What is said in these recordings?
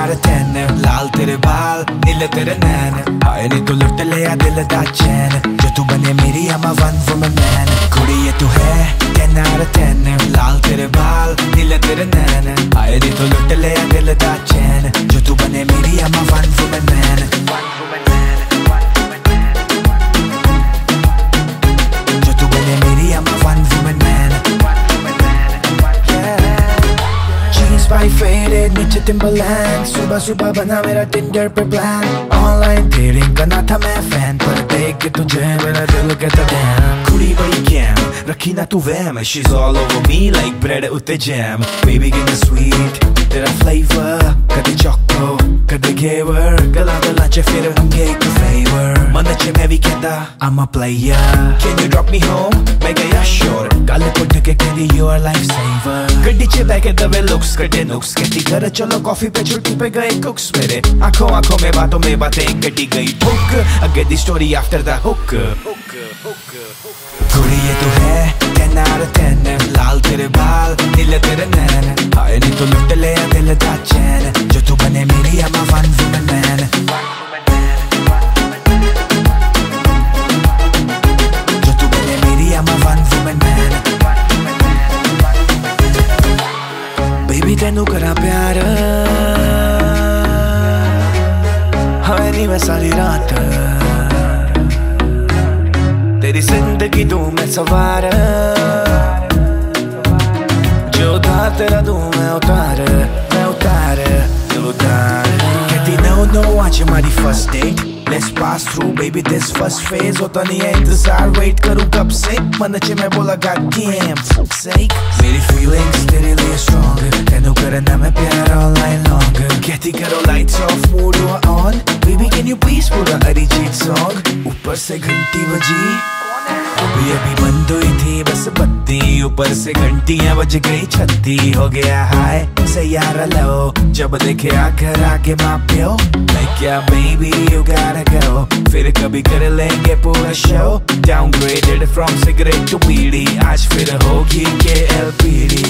out of 10 लाल तेरे बाल नीले तेरे नैन आए नहीं तो लुट लिया दिल दा चैन जो तू बने मेरी I'm a one woman man कुड़ी ये तू है 10 out of 10 लाल तेरे बाल नीले तेरे नैन आए नहीं तो लुट लिया दिल दा चैन जो तू बने मेरी I'm a one woman man जो तू बने मेरी I'm a one woman man By faded नीचे Timberland सुबह सुबह बना मेरा Tinder पे प्लान ऑनलाइन डेटिंग करना था मैं फैन पर देख के तुझे मेरा दिल कहता damn कुड़ी बड़ी कैम रखी ना तू वैम she's all over me like bread उत्ते jam baby give me sweet तेरा flavor कदे choco कदे घेवर गला गला चे फिर एक favor मन चे मैं भी कहता I'm a player can you drop me home मैं गया short काले पुट के कहती you are lifesaver गड्डी चे बैके दबे looks कटे नुक्स कहती घर चलो कॉफी पे छुट्टी पे गए कुक्स मेरे आंखों आंखों में बातों में बातें कटी गई हुक I get the story after the hook कुड़ी ये तू है 10 out of 10 लाल तेरे बाल नीले तेरे नैन आए नहीं तो लुट ले दिल दा चैन जो तू बने मेरी I'm a one woman man जो तू बने मेरी I'm a one woman man Baby तेनू करा प्यार हाय नी मैं सारी रात तेरी जिंदगी दूं मैं सवार जो उतार तेरा दूं मैं उतार कहती no आज हमारी first date Let's pass through baby this first phase होता नहीं है इंतजार wait करूँ कब से मन चे मैं बोला god damn fuck's sake मेरी feelings तेरे लिए strong तेनू करना मैं प्यार all night long कहती करो lights off mood on baby can you please put a Arijit song ऊपर से घंटी बजी अभी बंद हुई थी बस बत्ती ऊपर से घंटियां बज गई छत्ती हो गया हाय से यार लो जब देखे आकर आके मापियो मैं क्या baby you gotta go फिर कभी कर लेंगे पूरा show downgraded from cigarette to बीड़ी आज फिर होगी KLPD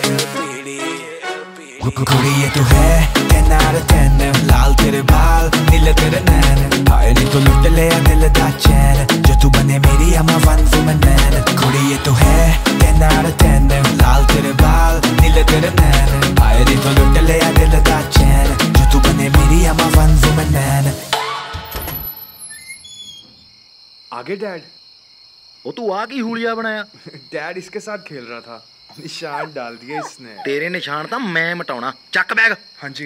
कुड़ी ये तू है 10 out of 10 लाल तेरे बाल नीले तेरे नैन आए नहीं तो लुट ले दिल दा चैन जो तू बने मेरी I'm a one woman man कुड़ी ये तू है 10 out of 10 लाल तेरे बाल नीले तेरे नैन आए नहीं तो लुट ले दिल दा चैन जो तू बने मेरी I'm a one woman man आगे डैड वो तू आ की हुलिया बनाया डैड इसके साथ खेल रहा था निशान डाल दिया इसने तेरे निशान तो मैं मिटाउना चक बैग हाँ जी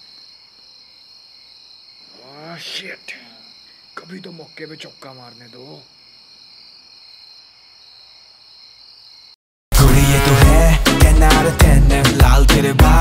शिट कभी तो मौके पे चौका मारने दो कुड़ी ये तू है 10 out of 10 लाल तेरे बाल